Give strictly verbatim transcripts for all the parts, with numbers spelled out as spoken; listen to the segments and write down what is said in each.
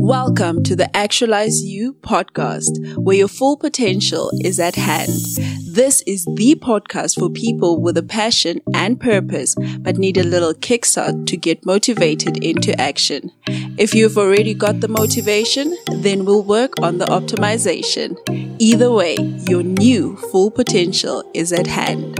Welcome to the Actualize You podcast, where your full potential is at hand. This is the podcast for people with a passion and purpose, but need a little kickstart to get motivated into action. If you've already got the motivation, then we'll work on the optimization. Either way, your new full potential is at hand.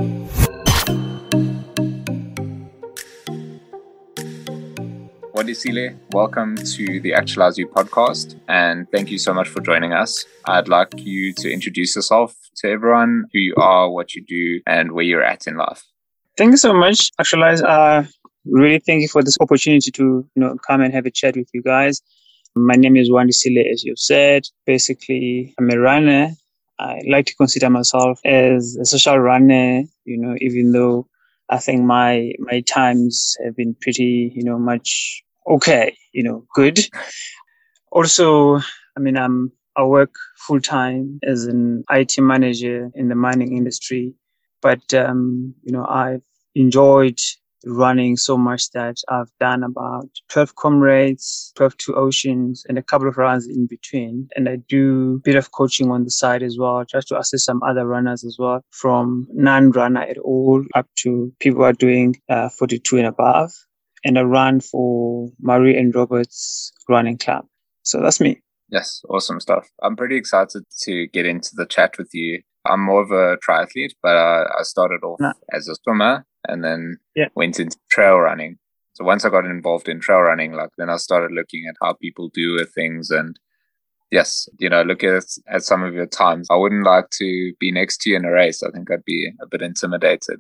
Wandisile, welcome to the Actualize You podcast, and thank you so much for joining us. I'd like you to introduce yourself to everyone, who you are, what you do, and where you're at in life. Thank you so much, Actualize. Uh, really thank you for this opportunity to you know come and have a chat with you guys. My name is Wandisile, as you've said. Basically, I'm a runner. I like to consider myself as a social runner, you know, even though I think my my times have been pretty, you know, much okay, you know, good. Also, I mean, I'm I work full time as an I T manager in the mining industry, but um, you know, I've enjoyed running so much that I've done about twelve comrades, twelve two oceans, and a couple of runs in between. And I do a bit of coaching on the side as well, just to assist some other runners as well, from non-runner at all up to people who are doing uh, forty-two and above. And I run for Murray and Roberts Running Club. So that's me. Yes, awesome stuff. I'm pretty excited to get into the chat with you. I'm more of a triathlete, but uh, I started off no. as a swimmer and then yeah. went into trail running. So once I got involved in trail running, like then I started looking at how people do things. And yes, you know, look at at some of your times. I wouldn't like to be next to you in a race. I think I'd be a bit intimidated.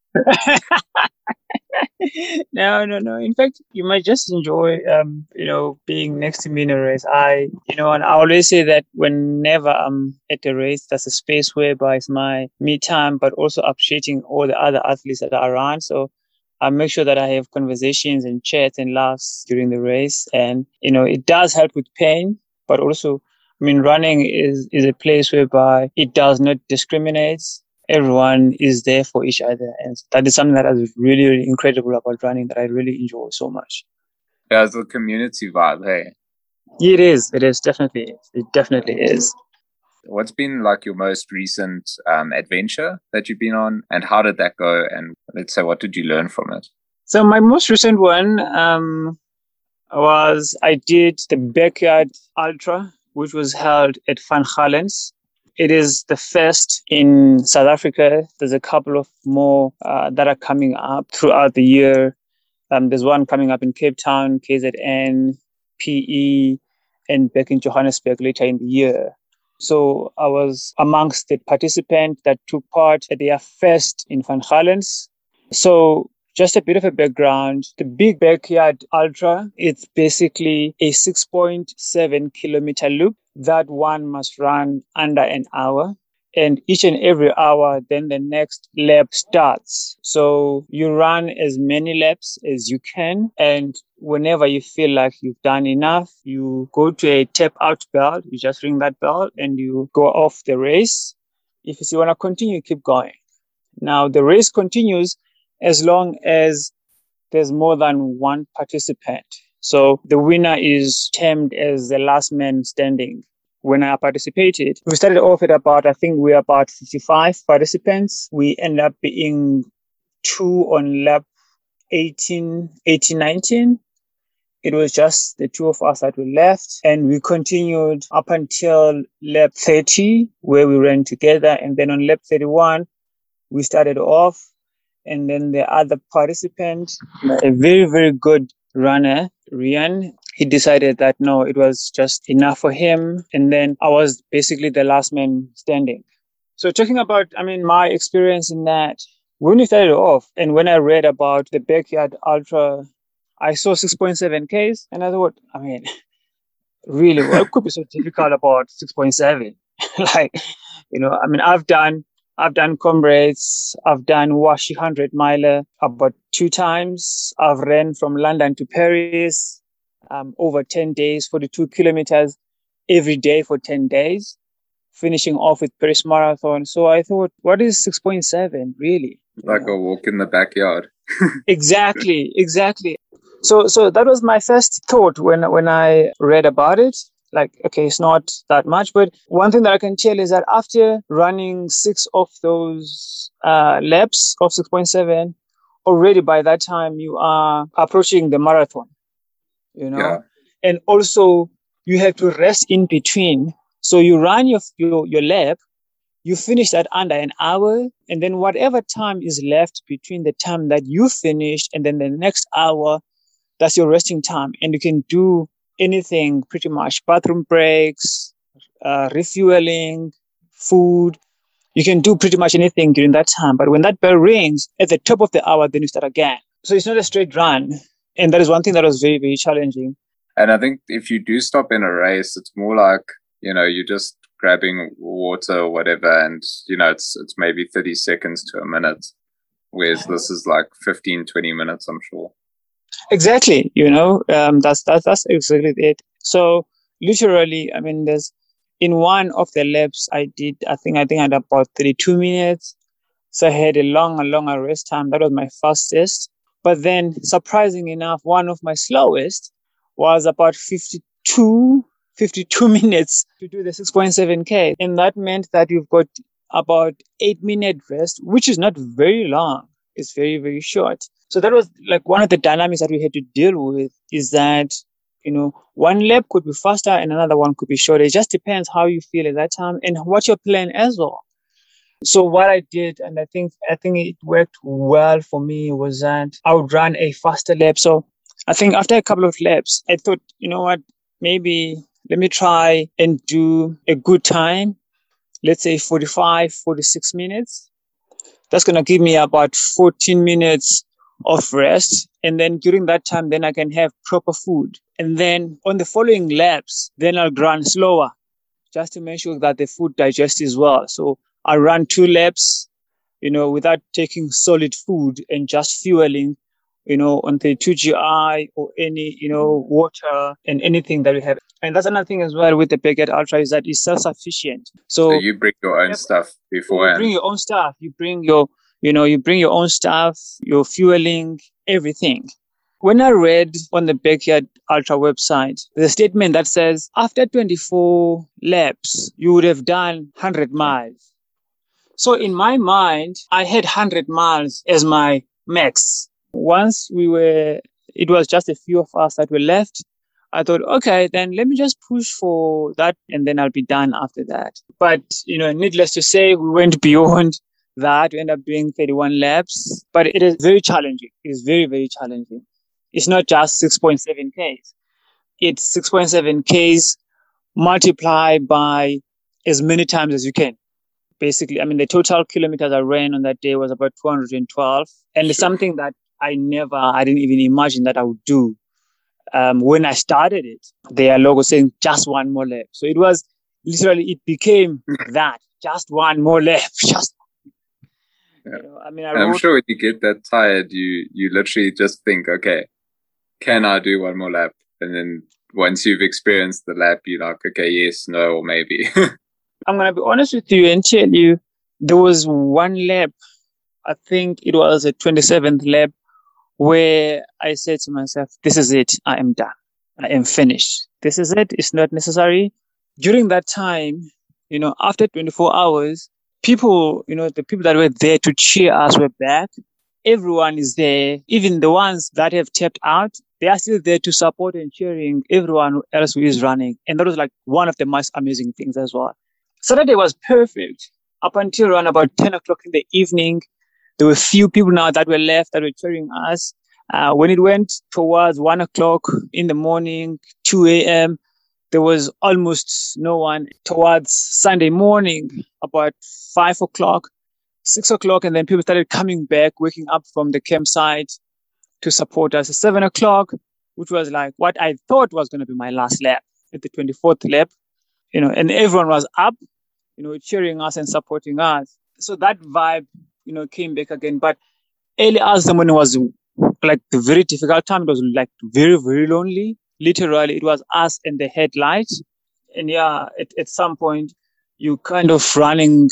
No, no, no. In fact, you might just enjoy, um, you know, being next to me in a race. I, you know, and I always say that whenever I'm at a race, that's a space whereby it's my me time, but also appreciating all the other athletes that are around. So I make sure that I have conversations and chats and laughs during the race. And, you know, it does help with pain, but also, I mean, running is, is a place whereby it does not discriminate. Everyone is there for each other. And that is something that is really, really incredible about running that I really enjoy so much. Yeah, it's a community vibe, hey? It is. It is. Definitely. It definitely is. What's been like your most recent um, adventure that you've been on, and how did that go? And let's say, what did you learn from it? So my most recent one um, was I did the Backyard Ultra, which was held at Van Galens. It is the first in South Africa. There's a couple of more uh, that are coming up throughout the year. Um, there's one coming up in Cape Town, K Z N, P E, and back in Johannesburg later in the year. So I was amongst the participants that took part at their first in Van Galens. So just a bit of a background. The Big Backyard Ultra, it's basically a six point seven kilometer loop that one must run under an hour. And each and every hour, then the next lap starts. So you run as many laps as you can. And whenever you feel like you've done enough, you go to a tap out bell. You just ring that bell and you go off the race. If you want to continue, keep going. Now, the race continues as long as there's more than one participant. So the winner is termed as the last man standing. When I participated, we started off at about, I think we were about fifty-five participants. We ended up being two on lap eighteen, eighteen, nineteen. It was just the two of us that were left. And we continued up until lap thirty, where we ran together. And then on lap thirty-one, we started off. And then the other participant, a very, very good runner, Rian, he decided that no, it was just enough for him. And then I was basically the last man standing. So talking about, I mean, my experience in that, when we started off and when I read about the Backyard Ultra, I saw six point seven Ks and I thought, I mean, really, what could be so difficult about six point seven? Like, you know, I mean, I've done I've done comrades. I've done Washi one hundred miler about two times. I've ran from London to Paris um, over ten days, forty-two kilometers every day for ten days, finishing off with Paris Marathon. So I thought, what is six point seven really? Like you know? A walk in the backyard. Exactly, exactly. So, so that was my first thought when when I read about it. Like, okay, it's not that much, but one thing that I can tell is that after running six of those uh, laps of six point seven, already by that time you are approaching the marathon, you know, yeah. And also you have to rest in between. So you run your, your, your lap, you finish that under an hour, and then whatever time is left between the time that you finished and then the next hour, that's your resting time. And you can do anything pretty much, bathroom breaks, uh, refueling, food. You can do pretty much anything during that time. But when that bell rings at the top of the hour, then you start again. So it's not a straight run. And that is one thing that was very, very challenging. And I think if you do stop in a race, it's more like, you know, you're just grabbing water or whatever. And, you know, it's it's maybe thirty seconds to a minute. Whereas this is like fifteen, twenty minutes, I'm sure. Exactly. You know, um, that's, that's, that's exactly it. So literally, I mean, there's in one of the laps I did, I think, I think I had about thirty-two minutes. So I had a long, a longer rest time. That was my fastest. But then surprising enough, one of my slowest was about fifty-two, fifty-two minutes to do the six point seven K. And that meant that you've got about eight minute rest, which is not very long. It's very, very short. So that was like one of the dynamics that we had to deal with, is that, you know, one lap could be faster and another one could be shorter. It just depends how you feel at that time and what your plan as well. So what I did, and I think I think it worked well for me, was that I would run a faster lap. So I think after a couple of laps, I thought, you know what, maybe let me try and do a good time. Let's say forty-five, forty-six minutes. That's going to give me about fourteen minutes of rest. And then during that time, then I can have proper food. And then on the following laps, then I'll run slower just to make sure that the food digests as well. So I run two laps, you know, without taking solid food and just fueling, you know, on the two G I or any, you know, water and anything that we have. And that's another thing as well with the Backyard Ultra, is that it's self-sufficient. So, so you bring your own stuff beforehand. You bring your own stuff. You bring your, you know, you bring your own stuff, your fueling, everything. When I read on the Backyard Ultra website, the statement that says after twenty-four laps, you would have done one hundred miles. So in my mind, I had one hundred miles as my max. Once we were, it was just a few of us that were left. I thought, okay, then let me just push for that and then I'll be done after that. But, you know, needless to say, we went beyond that. We ended up doing thirty-one laps, but it is very challenging. It is very, very challenging. It's not just six point seven Ks. It's six point seven Ks multiplied by as many times as you can. Basically, I mean, the total kilometers I ran on that day was about two hundred twelve. And sure. It's something that I never, I didn't even imagine that I would do. Um, when I started it, their logo saying just one more lap. So it was literally, it became that, just one more lap. Just, yeah. You know, I mean, I I'm sure when you get that tired, you, you literally just think, okay, can I do one more lap? And then once you've experienced the lap, you're like, okay, yes, no, or maybe. I'm going to be honest with you and tell you, there was one lap, I think it was a twenty-seventh lap, where I said to myself, this is it. I am done. I am finished. This is it. It's not necessary. During that time, you know, after twenty-four hours, people, you know, the people that were there to cheer us were back. Everyone is there. Even the ones that have tapped out, they are still there to support and cheering everyone else who is running. And that was like one of the most amazing things as well. Saturday was perfect up until around about ten o'clock in the evening. There were few people now that were left that were cheering us. Uh, when it went towards one o'clock in the morning, two a.m., there was almost no one. Towards Sunday morning, about five o'clock, six o'clock, and then people started coming back, waking up from the campsite to support us. At seven o'clock, which was like what I thought was going to be my last lap, at the twenty-fourth lap, you know, and everyone was up, you know, cheering us and supporting us. So that vibe, you know, came back again. But early as the morning was like a very difficult time. It was like very, very lonely. Literally, it was us and the headlights. And yeah, at, at some point, you kind of running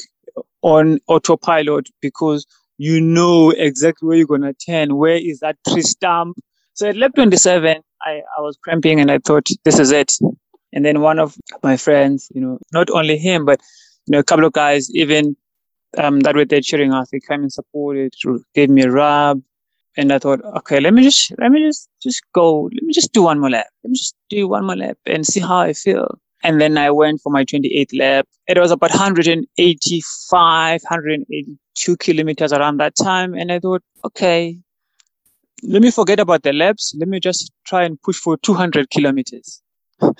on autopilot because you know exactly where you're going to turn. Where is that tree stump? So at lap twenty-seven, I, I was cramping and I thought, this is it. And then one of my friends, you know, not only him, but, you know, a couple of guys, even um, that were there cheering us, they came and supported, gave me a rub. And I thought, okay, let me just, let me just, just go. Let me just do one more lap. Let me just do one more lap and see how I feel. And then I went for my twenty-eighth lap. It was about one hundred eighty-five, one hundred eighty-two kilometers around that time. And I thought, okay, let me forget about the laps. Let me just try and push for two hundred kilometers. and,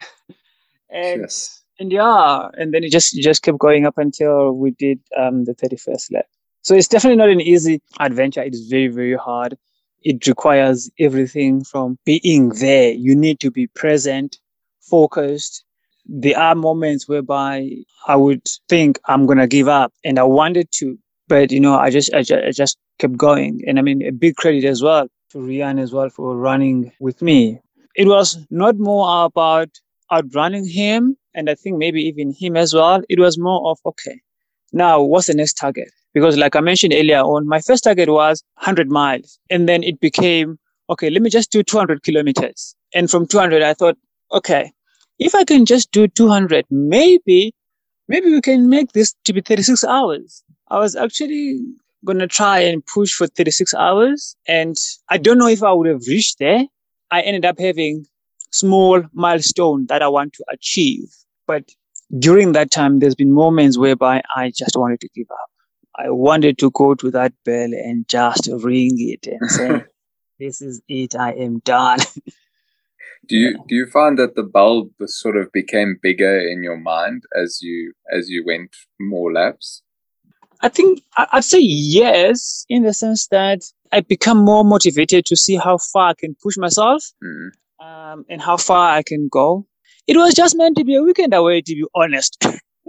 yes. and yeah, and then it just, it just kept going up until we did um, the thirty-first lap. So it's definitely not an easy adventure. It is very, very hard. It requires everything from being there. You need to be present, focused. There are moments whereby I would think I'm going to give up, and I wanted to, but, you know, I just, I just, I just kept going. And I mean, a big credit as well to Rian as well for running with me. It was not more about outrunning him, and I think maybe even him as well. It was more of, okay, now what's the next target? Because like I mentioned earlier on, my first target was one hundred miles. And then it became, okay, let me just do two hundred kilometers. And from two hundred, I thought, okay, if I can just do two hundred, maybe, maybe we can make this to be thirty-six hours. I was actually going to try and push for thirty-six hours. And I don't know if I would have reached there. I ended up having small milestone that I want to achieve. But during that time, there's been moments whereby I just wanted to give up. I wanted to go to that bell and just ring it and say, this is it, I am done. Do you do you find that the bulb sort of became bigger in your mind as you as you went more laps? I think I'd say yes, in the sense that I become more motivated to see how far I can push myself mm. um, and how far I can go. It was just meant to be a weekend away, to be honest.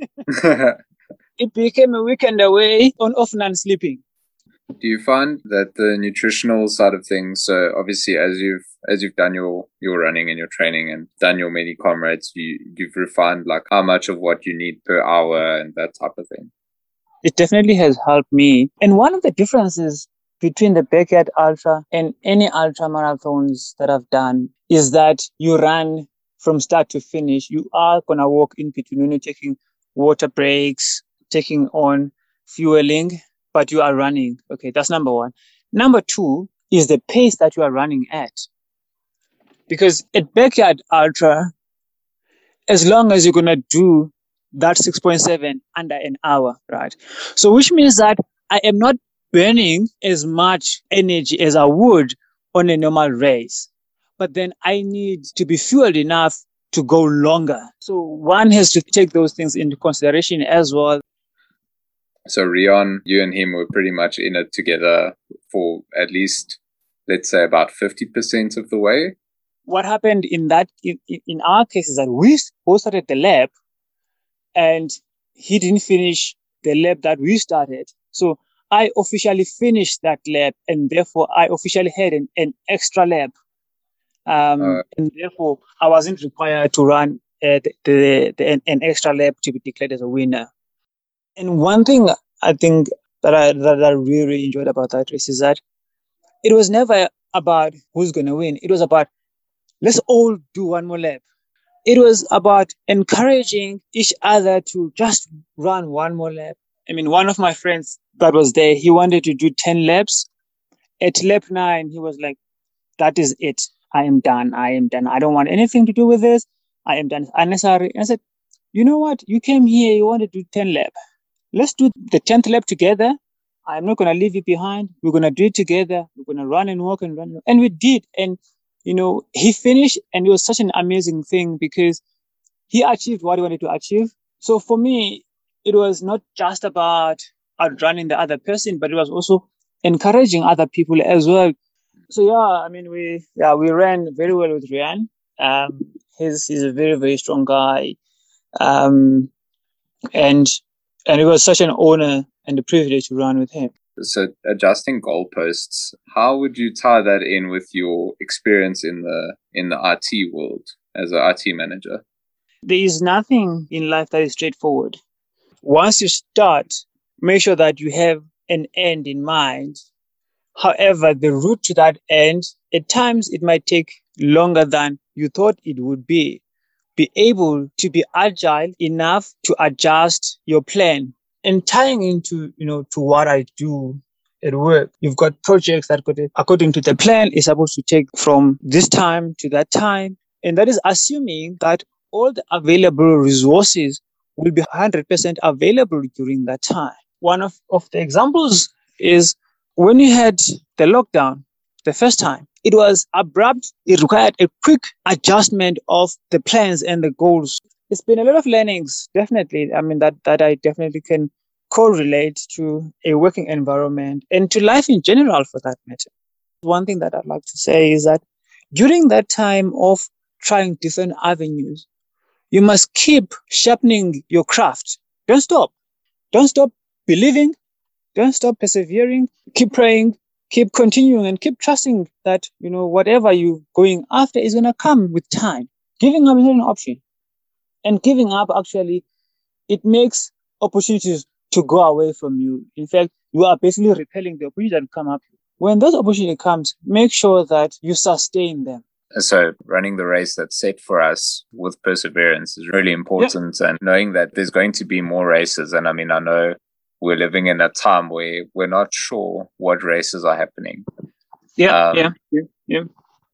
It became a weekend away on off non-sleeping. Do you find that the nutritional side of things, so obviously as you've as you've done your, your running and your training and done your many comrades, you, you've refined like how much of what you need per hour and that type of thing? It definitely has helped me. And one of the differences between the Backyard Ultra and any ultra marathons that I've done is that you run from start to finish. You are going to walk in between when you're taking water breaks, taking on fueling, but you are running. Okay, that's number one. Number two is the pace that you are running at. Because at Backyard Ultra, as long as you're going to do that six point seven under an hour, right? So which means that I am not burning as much energy as I would on a normal race. But then I need to be fueled enough to go longer. So one has to take those things into consideration as well. So Rian, you and him were pretty much in it together for at least, let's say, about fifty percent of the way. What happened in that, in, in our case, is that we both started the lap and he didn't finish the lap that we started. So I officially finished that lap and therefore I officially had an, an extra lap. Um, uh, and therefore I wasn't required to run uh, the, the, the, an, an extra lap to be declared as a winner. And one thing I think that I, that I really, really enjoyed about that race is that it was never about who's going to win. It was about, let's all do one more lap. It was about encouraging each other to just run one more lap. I mean, one of my friends that was there, he wanted to do ten laps. At lap nine, he was like, that is it. I am done. I am done. I don't want anything to do with this. I am done. It's unnecessary. And I said, you know what? You came here, you wanted to do ten laps. Let's do the tenth lap together. I'm not going to leave you behind. We're going to do it together. We're going to run and walk and run. And we did. And, you know, he finished and it was such an amazing thing because he achieved what he wanted to achieve. So for me, it was not just about outrunning the other person, but it was also encouraging other people as well. So yeah, I mean, we, yeah, we ran very well with Rian. Um, he's, he's a very, very strong guy. Um, and, and it was such an honor and a privilege to run with him. So adjusting goalposts, how would you tie that in with your experience in the in the R T world as an R T manager? There is nothing in life that is straightforward. Once you start, make sure that you have an end in mind. However, the route to that end At times, it might take longer than you thought it would be. Be able to be agile enough to adjust your plan. And tying into, you know, to what I do at work, you've got projects that, could, according to the plan, is supposed to take from this time to that time. And that is assuming that all the available resources will be one hundred percent available during that time. One of, of the examples is when you had the lockdown the first time, it was abrupt. It required a quick adjustment of the plans and the goals. It's been a lot of learnings, definitely. I mean, that, that I definitely can correlate to a working environment and to life in general, for that matter. One thing that I'd like to say is that during that time of trying different avenues, you must keep sharpening your craft. Don't stop. Don't stop believing. Don't stop persevering. Keep praying. Keep continuing and keep trusting that, you know, whatever you're going after is going to come with time. Giving up is not an option. And giving up, actually, it makes opportunities to go away from you. In fact, you are basically repelling the opportunity that come up. When those opportunity comes, make sure that you sustain them. So running the race that's set for us with perseverance is really important. Yeah. And knowing that there's going to be more races. And I mean, I know we're living in a time where we're not sure what races are happening. Yeah, um, yeah, yeah, yeah.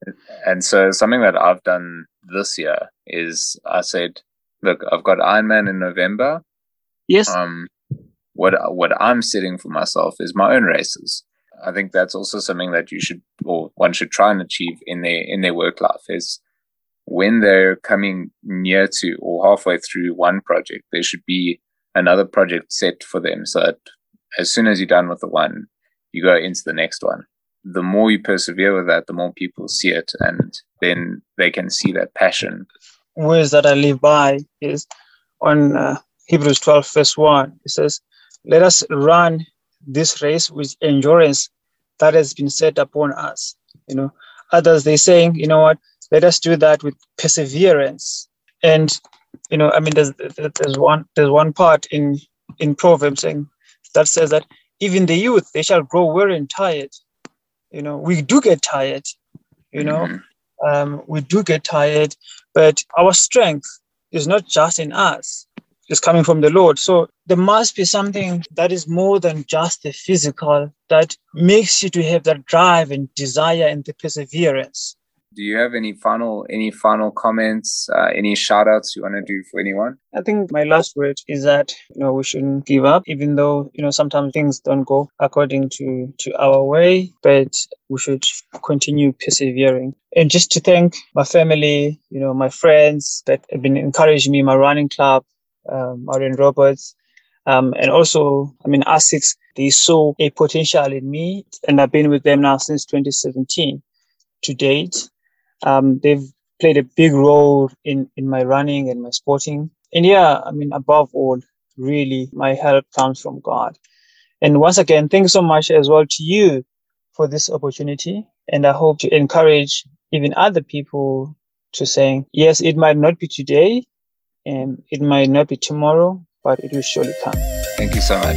And so something that I've done this year is I said, look, I've got Ironman in November. Yes. Um, what what I'm setting for myself is my own races. I think that's also something that you should, or one should try and achieve in their in their work life, is when they're coming near to or halfway through one project, there should be another project set for them, so that as soon as you're done with the one, you go into the next one. The more you persevere with that, the more people see it, and then they can see that passion. Words that I live by is on uh, Hebrews twelve, verse one. It says, "Let us run this race with endurance that has been set upon us." You know, others, they saying, you know what, let us do that with perseverance. And, you know, I mean, there's there's one there's one part in in Proverbs saying that says that even the youth, they shall grow weary and tired. You know, we do get tired, you know, mm-hmm. um, we do get tired, but our strength is not just in us. It's coming from the Lord. So there must be something that is more than just the physical that makes you to have that drive and desire and the perseverance. Do you have any final any final comments, uh, any shout outs you want to do for anyone? I think my last word is that, you know, we shouldn't give up, even though, you know, sometimes things don't go according to, to our way, but we should continue persevering. And just to thank my family, you know, my friends that have been encouraging me, my running club, um, Marion Roberts, um, and also, I mean, ASICS, they saw a potential in me, and I've been with them now since twenty seventeen to date. Um, they've played a big role in, in my running and my sporting. And yeah, I mean, above all, really, my help comes from God. And once again, thanks so much as well to you for this opportunity. And I hope to encourage even other people to saying, yes, it might not be today and it might not be tomorrow, but it will surely come. Thank you so much.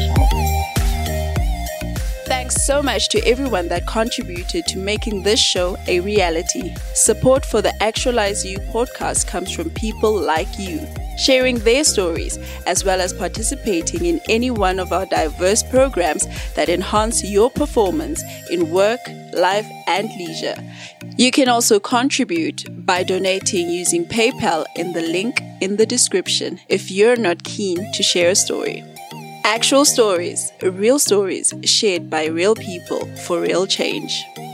Thanks so much to everyone that contributed to making this show a reality. Support for the Actualize You podcast comes from people like you, sharing their stories, as well as participating in any one of our diverse programs that enhance your performance in work, life, and leisure. You can also contribute by donating using PayPal in the link in the description if you're not keen to share a story. Actual stories, real stories shared by real people for real change.